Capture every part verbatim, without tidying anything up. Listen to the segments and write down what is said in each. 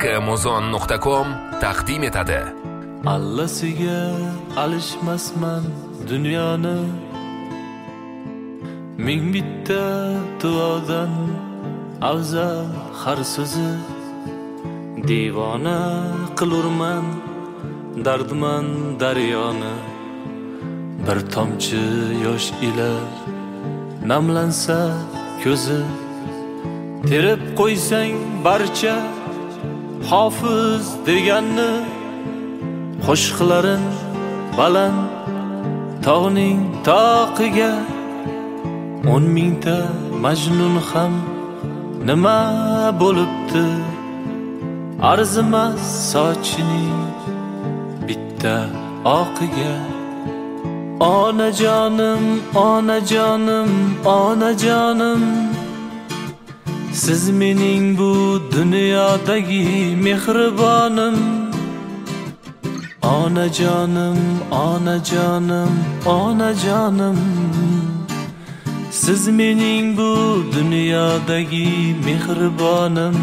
amazon nuqta com taqdim etadi. Allasiga alishmasman dunyoni, ming bitta duodan afzal har so'zi. Divona qilurman dardman daryoni, bir tomchi yosh ila namlansa ko'zi. Terib qo'ysang barcha hofiz deganni, qo'shiqlarin baland tog'ning toqiga. O'n mingta majnun ham nima bo'libdi, arzimas sochining bitta oqiga. Onajonim, onajonim, onajonim, siz mening bu dunyodagi mehribonim. Onajonim, onajonim, onajonim, siz mening bu dunyodagi mehribonim.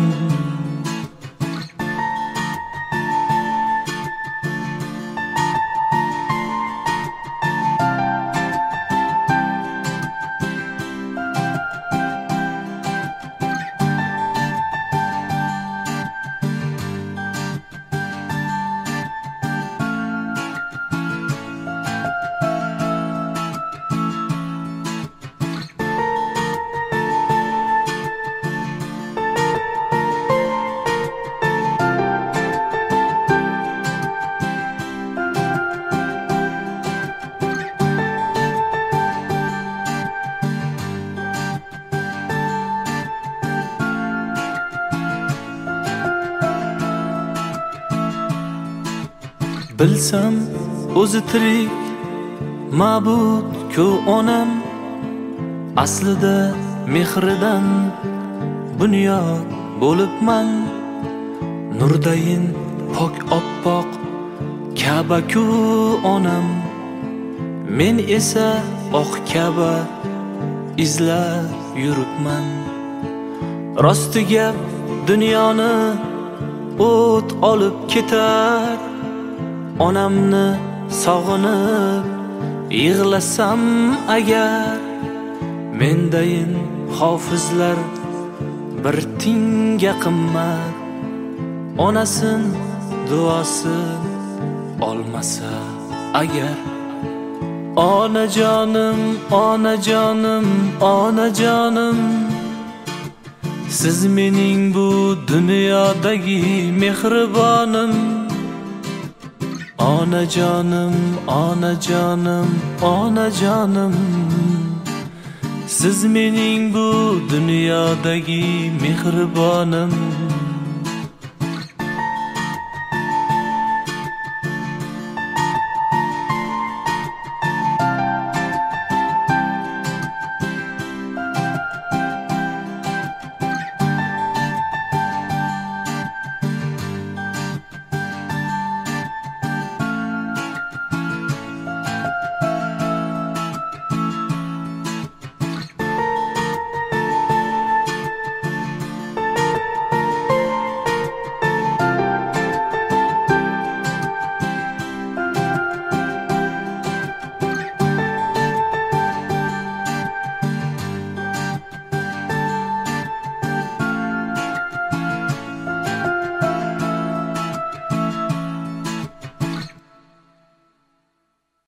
Bilsam o'zi tirik ma'bud ku onam, aslida mehridan bunyod bo'libman. Nurdayin pok oppoq Ka'ba ku onam, men esa oq Ka'ba izlab yuribman. Rosti gap dunyoni o't olib ketar, onamni sog'inib yig'lasam agar. Mendayin hofizlar bir tinga qimmat, onasin duosi olmasa agar. Onajonim, onajonim, onajonim, siz mening bu dunyodagi mehribonim. Onajonim, onajonim, onajonim, siz mening bu dunyodagi mehribonim.